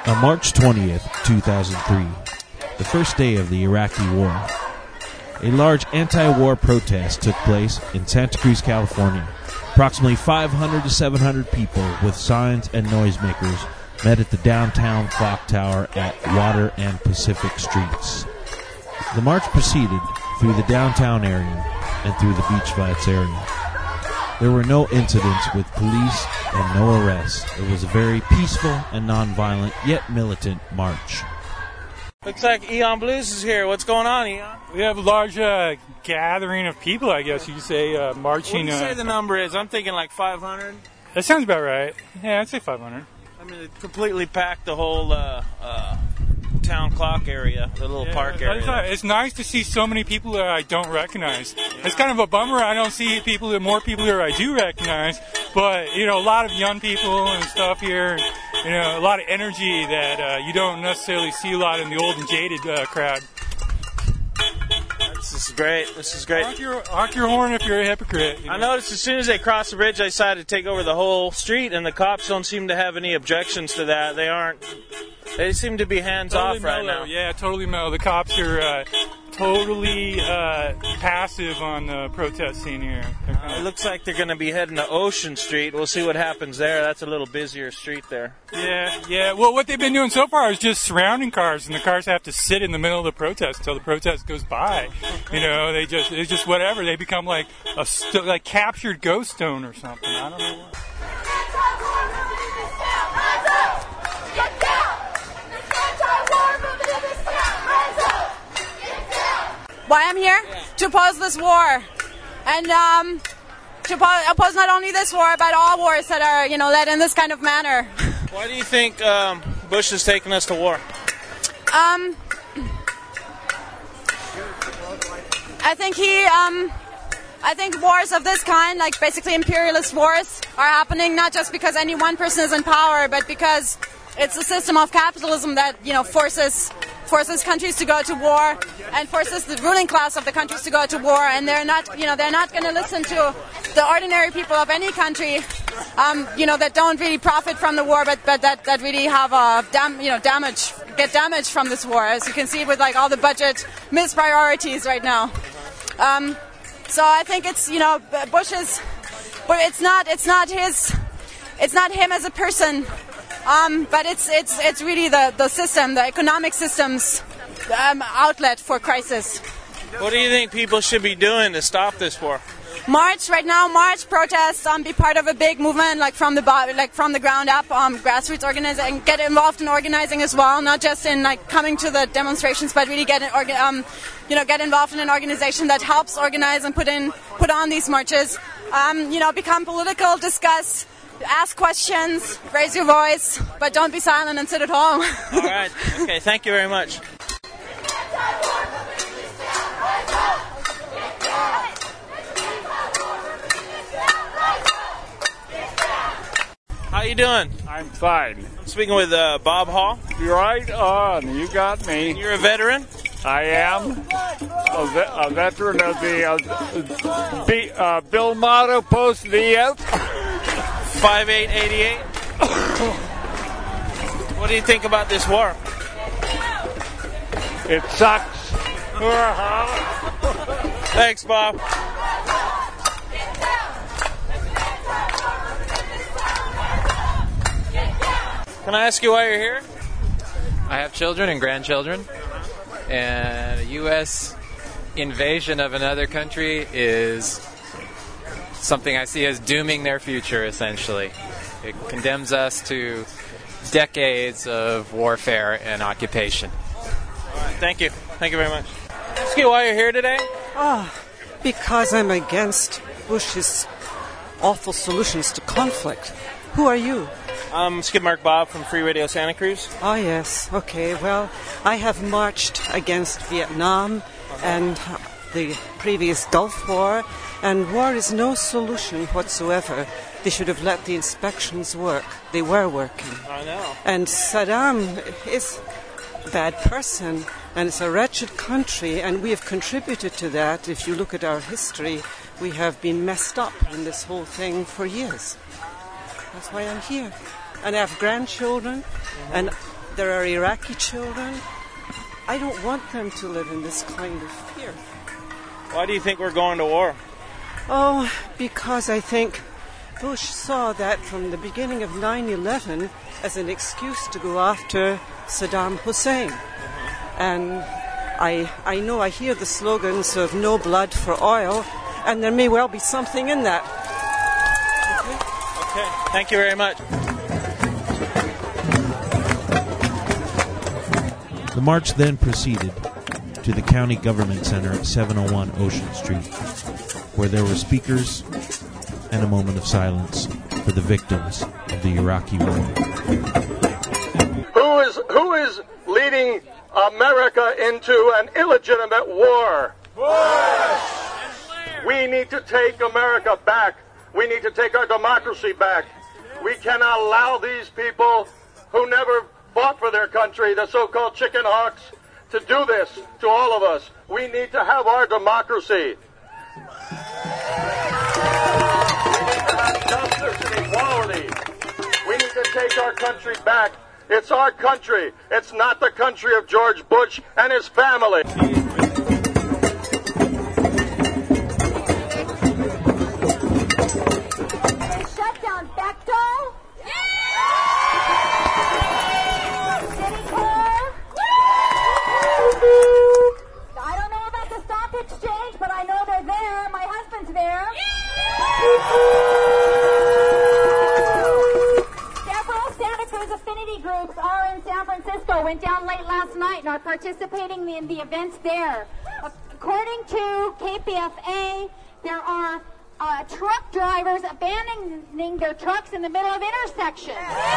On March 20th, 2003, the first day of the Iraqi War, a large anti-war protest took place in Santa Cruz, California. Approximately 500 to 700 people with signs and noisemakers met at the downtown clock tower at Water and Pacific Streets. The march proceeded through the downtown area and through the Beach Flats area. There were no incidents with police and no arrests. It was a very peaceful and non-violent, yet militant march. Looks like Eon Blues is here. What's going on, Eon? We have a large gathering of people, I guess you could say, marching. What do you say the number is? I'm thinking like 500. That sounds about right. Yeah, I'd say 500. I mean, it completely packed the whole town clock area, the little park area. It's nice to see so many people that I don't recognize. It's kind of a bummer I don't see more people here I do recognize, but, a lot of young people and stuff here, a lot of energy that you don't necessarily see a lot in the old and jaded crowd. This is great. Honk your horn if you're a hypocrite. I noticed as soon as they crossed the bridge, I decided to take over the whole street, and the cops don't seem to have any objections to that. They seem to be hands-off right now. Yeah, totally mellow. The cops are totally passive on the protest scene here. It looks like they're going to be heading to Ocean Street. We'll see what happens there. That's a little busier street there. Yeah. Well, what they've been doing so far is just surrounding cars, and the cars have to sit in the middle of the protest until the protest goes by. It's just whatever. They become like a captured ghost stone or something. I don't know what. Why I'm here? To oppose this war. And to oppose not only this war, but all wars that are, led in this kind of manner. Why do you think Bush is taking us to war? I think wars of this kind, like basically imperialist wars, are happening not just because any one person is in power, but because it's a system of capitalism that, forces countries to go to war and forces the ruling class of the countries to go to war, and they're not going to listen to the ordinary people of any country, that don't really profit from the war, but that really have damage from this war, as you can see with like all the budget mispriorities right now. So I think it's Bush's, but it's not him as a person. But it's really the system, the economic system's outlet for crisis. What do you think people should be doing to stop this war? March, protest, be part of a big movement, from the ground up, grassroots organizing, get involved in organizing as well, not just in coming to the demonstrations, but really get involved in an organization that helps organize and put on these marches. Become political, discuss. Ask questions, raise your voice, but don't be silent and sit at home. All right. Okay, thank you very much. How you doing? I'm fine. I'm speaking with Bob Hall. You're right on. You got me. You're a veteran? I am a veteran of the Bill Motto Post the 5888. What do you think about this war? It sucks. Thanks, Bob. Can I ask you why you're here? I have children and grandchildren, and a U.S. invasion of another country is something I see as dooming their future, essentially. It condemns us to decades of warfare and occupation. All right, thank you. Thank you very much. Can I ask you why you're here today? Because I'm against Bush's awful solutions to conflict. Who are you? I'm Skid Mark Bob from Free Radio Santa Cruz. Oh, yes. Okay, well, I have marched against Vietnam and the previous Gulf War, and war is no solution whatsoever. They should have let the inspections work. They were working. I know. And Saddam is a bad person, and it's a wretched country, and we have contributed to that. If you look at our history, we have been messed up in this whole thing for years. That's why I'm here. And I have grandchildren, and there are Iraqi children. I don't want them to live in this kind of fear. Why do you think we're going to war? Oh, because I think Bush saw that from the beginning of 9/11 as an excuse to go after Saddam Hussein. And I know I hear the slogans of no blood for oil, and there may well be something in that. Okay. Thank you very much. The march then proceeded to the county government center at 701 Ocean Street, where there were speakers and a moment of silence for the victims of the Iraqi war. Who is leading America into an illegitimate war? Bush! We need to take America back. We need to take our democracy back. We cannot allow these people who never fought for their country, the so-called chicken hawks, to do this to all of us. We need to have our democracy. We need to have justice and equality. We need to take our country back. It's our country. It's not the country of George Bush and his family. Shut down Bechtel. I don't know about the stock exchange, but I know they're there. My husband's there. Several Santa Cruz affinity groups are in San Francisco. Went down late last night and are participating in the events there. According to KPFA, there are truck drivers abandoning their trucks in the middle of intersections.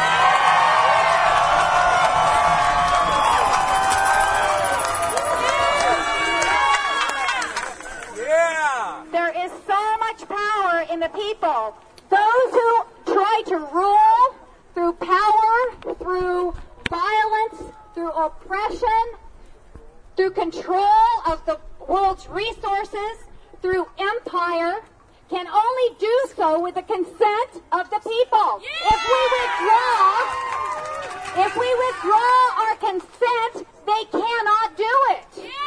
There is so much power in the people. Those who try to rule through power, through violence, through oppression, through control of the world's resources, through empire, can only do so with the consent of the people. Yeah! If we withdraw our consent, they cannot do it.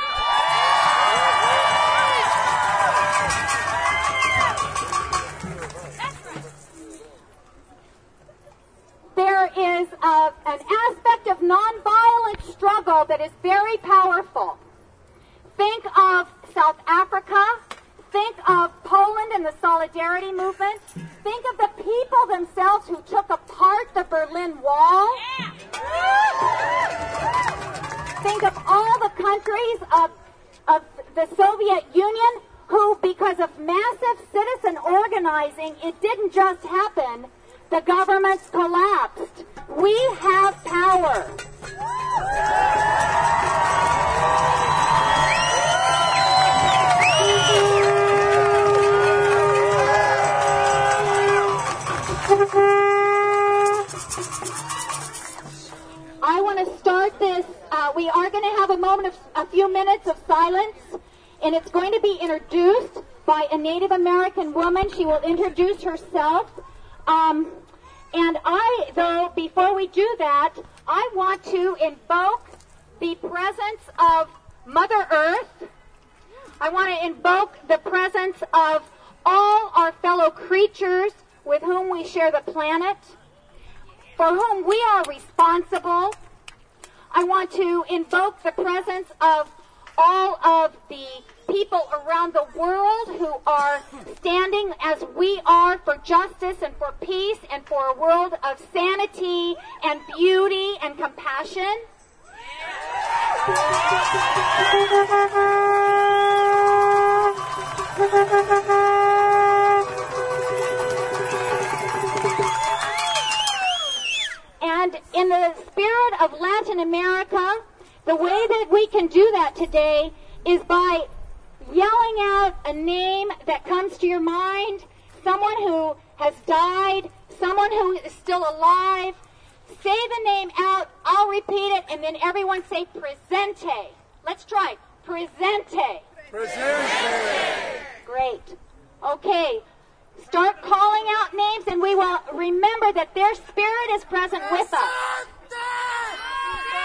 There is an aspect of nonviolent struggle that is very powerful. Think of South Africa. Think of Poland and the Solidarity Movement. Think of the people themselves who took apart the Berlin Wall. Think of all the countries of the Soviet Union who, because of massive citizen organizing, it didn't just happen. The governments collapsed. We have power. I want to start this. We are going to have a few minutes of silence, and it's going to be introduced by a Native American woman. She will introduce herself. And though, before we do that, I want to invoke the presence of Mother Earth. I want to invoke the presence of all our fellow creatures with whom we share the planet, for whom we are responsible. I want to invoke the presence of all of the people around the world who are standing as we are for justice and for peace and for a world of sanity and beauty and compassion. And in the spirit of Latin America, the way that we can do that today is by yelling out a name that comes to your mind, someone who has died, someone who is still alive. Say the name out, I'll repeat it, and then everyone say presente. Let's try. Presente. Presente. Great. Okay. Start calling out names, and we will remember that their spirit is present with us.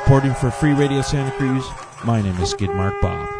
Reporting for Free Radio Santa Cruz, my name is Skidmark Bob.